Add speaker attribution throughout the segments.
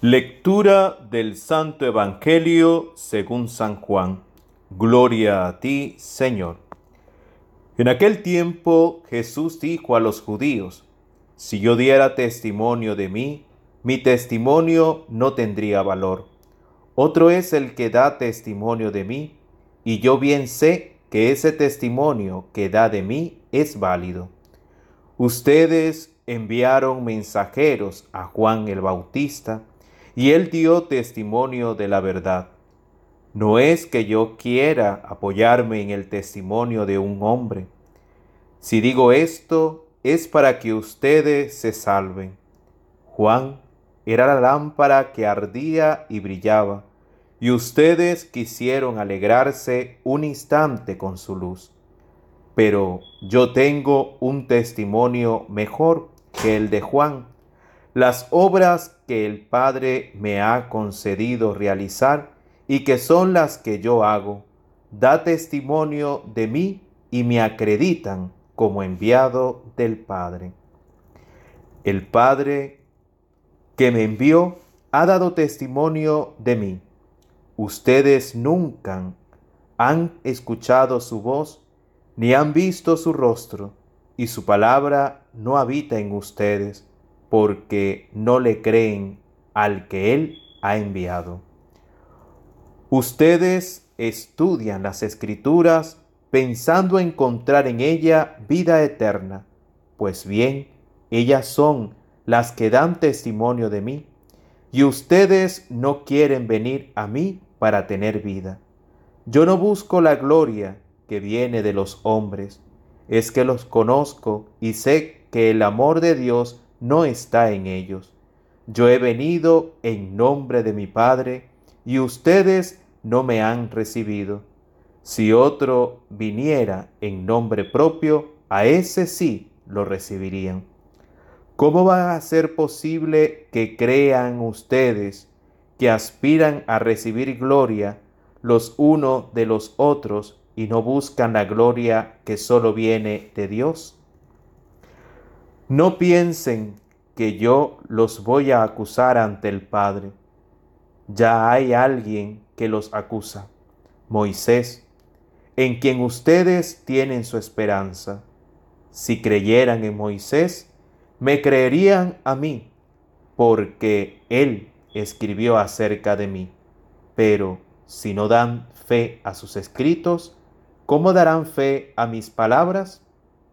Speaker 1: Lectura del Santo Evangelio según San Juan. Gloria a ti, Señor. En aquel tiempo Jesús dijo a los judíos: si yo diera testimonio de mí, mi testimonio no tendría valor. Otro es el que da testimonio de mí, y yo bien sé que ese testimonio que da de mí es válido. Ustedes enviaron mensajeros a Juan el Bautista, y él dio testimonio de la verdad. No es que yo quiera apoyarme en el testimonio de un hombre. Si digo esto, es para que ustedes se salven. Juan era la lámpara que ardía y brillaba, y ustedes quisieron alegrarse un instante con su luz. Pero yo tengo un testimonio mejor que el de Juan. Las obras que el Padre me ha concedido realizar y que son las que yo hago, da testimonio de mí y me acreditan como enviado del Padre. El Padre que me envió ha dado testimonio de mí. Ustedes nunca han escuchado su voz ni han visto su rostro, y su palabra no habita en ustedes, porque no le creen al que Él ha enviado. Ustedes estudian las Escrituras pensando encontrar en ella vida eterna. Pues bien, ellas son las que dan testimonio de mí, y ustedes no quieren venir a mí para tener vida. Yo no busco la gloria que viene de los hombres, es que los conozco y sé que el amor de Dios no está en ellos. Yo he venido en nombre de mi Padre y ustedes no me han recibido. Si otro viniera en nombre propio, a ese sí lo recibirían. ¿Cómo va a ser posible que crean ustedes que aspiran a recibir gloria los unos de los otros y no buscan la gloria que solo viene de Dios? No piensen que yo los voy a acusar ante el Padre. Ya hay alguien que los acusa, Moisés, en quien ustedes tienen su esperanza. Si creyeran en Moisés, me creerían a mí, porque él escribió acerca de mí. Pero si no dan fe a sus escritos, ¿cómo darán fe a mis palabras?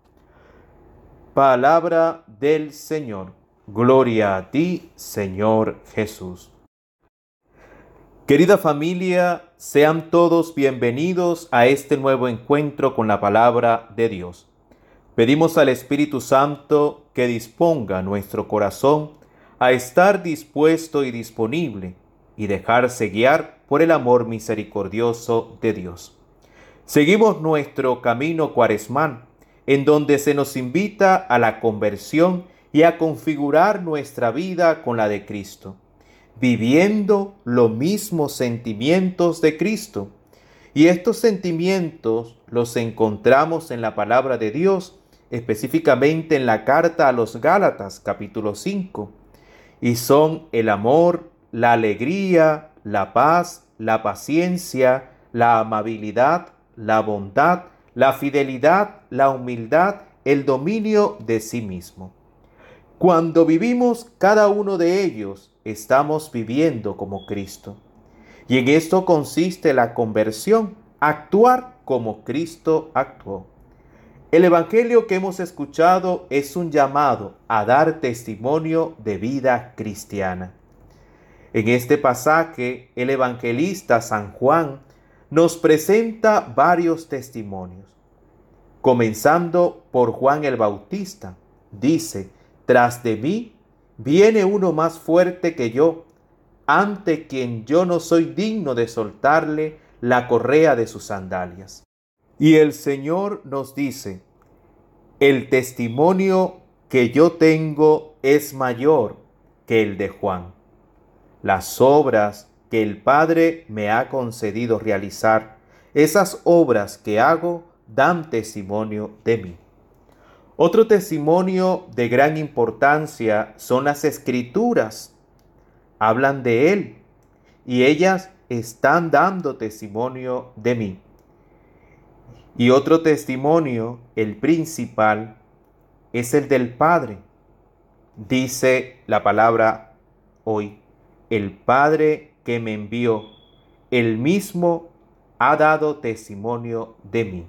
Speaker 1: Palabra del Señor. Gloria a ti, Señor Jesús. Querida familia, sean todos bienvenidos a este nuevo encuentro con la palabra de Dios. Pedimos al Espíritu Santo que disponga nuestro corazón a estar dispuesto y disponible y dejarse guiar por el amor misericordioso de Dios. Seguimos nuestro camino cuaresmal, en donde se nos invita a la conversión y a configurar nuestra vida con la de Cristo, viviendo los mismos sentimientos de Cristo. Y estos sentimientos los encontramos en la palabra de Dios, específicamente en la carta a los Gálatas, capítulo 5, y son el amor, la alegría, la paz, la paciencia, la amabilidad, la bondad, la fidelidad, la humildad, el dominio de sí mismo. Cuando vivimos cada uno de ellos, estamos viviendo como Cristo. Y en esto consiste la conversión, actuar como Cristo actuó. El Evangelio que hemos escuchado es un llamado a dar testimonio de vida cristiana. En este pasaje, el evangelista San Juan nos presenta varios testimonios. Comenzando por Juan el Bautista, dice: tras de mí viene uno más fuerte que yo, ante quien yo no soy digno de soltarle la correa de sus sandalias. Y el Señor nos dice: el testimonio que yo tengo es mayor que el de Juan. Las obras que el Padre me ha concedido realizar, esas obras que hago, dan testimonio de mí. Otro testimonio de gran importancia son las Escrituras. hablan de Él y ellas están dando testimonio de mí. Y otro testimonio, el principal, es el del Padre. Dice la palabra hoy, el Padre que me envió, Él mismo ha dado testimonio de mí.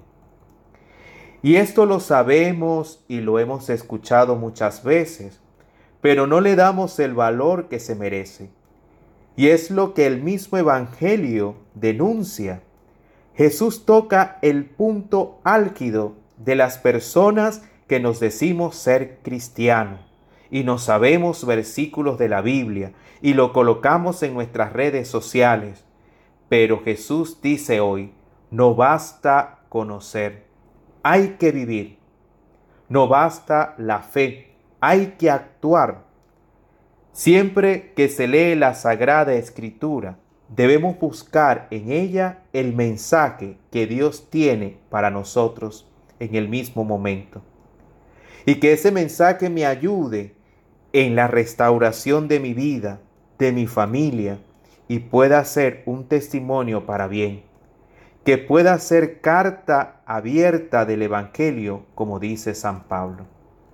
Speaker 1: Y esto lo sabemos y lo hemos escuchado muchas veces, pero no le damos el valor que se merece. Y es lo que el mismo Evangelio denuncia. Jesús toca el punto álgido de las personas que nos decimos ser cristianos y no sabemos versículos de la Biblia y lo colocamos en nuestras redes sociales. Pero Jesús dice hoy, no basta conocer, hay que vivir. No basta la fe, hay que actuar. Siempre que se lee la Sagrada Escritura, debemos buscar en ella el mensaje que Dios tiene para nosotros en el mismo momento. Y que ese mensaje me ayude en la restauración de mi vida, de mi familia, y pueda ser un testimonio para bien. Que pueda ser carta abierta del Evangelio, como dice San Pablo.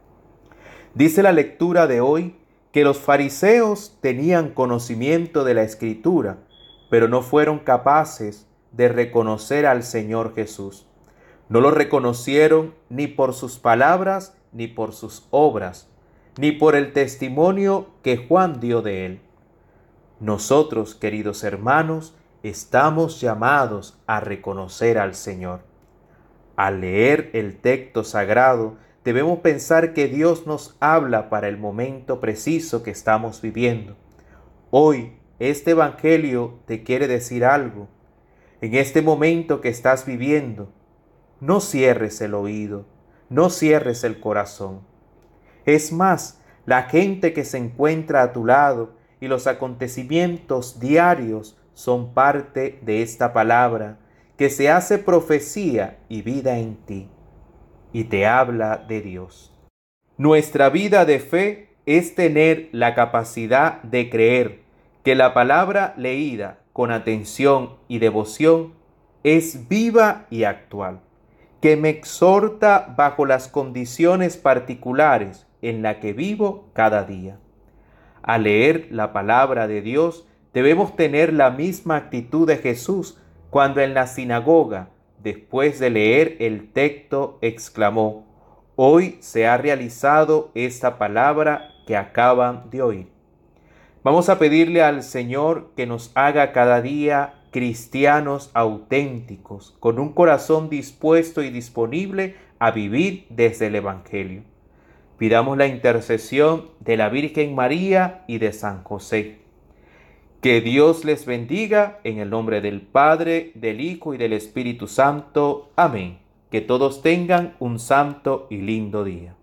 Speaker 1: Dice la lectura de hoy que los fariseos tenían conocimiento de la Escritura, pero no fueron capaces de reconocer al Señor Jesús. No lo reconocieron ni por sus palabras, ni por sus obras, ni por el testimonio que Juan dio de él. Nosotros, queridos hermanos, estamos llamados a reconocer al Señor. Al leer el texto sagrado, debemos pensar que Dios nos habla para el momento preciso que estamos viviendo. Hoy, este Evangelio te quiere decir algo. En este momento que estás viviendo, no cierres el oído, no cierres el corazón. Es más, la gente que se encuentra a tu lado y los acontecimientos diarios son parte de esta palabra que se hace profecía y vida en ti, y te habla de Dios. Nuestra vida de fe es tener la capacidad de creer que la palabra leída con atención y devoción es viva y actual, que me exhorta bajo las condiciones particulares en las que vivo cada día. Al leer la palabra de Dios, debemos tener la misma actitud de Jesús cuando en la sinagoga, después de leer el texto, exclamó: hoy se ha realizado esta palabra que acaban de oír. Vamos a pedirle al Señor que nos haga cada día cristianos auténticos, con un corazón dispuesto y disponible a vivir desde el Evangelio. Pidamos la intercesión de la Virgen María y de San José. Que Dios les bendiga en el nombre del Padre, del Hijo y del Espíritu Santo. Amén. Que todos tengan un santo y lindo día.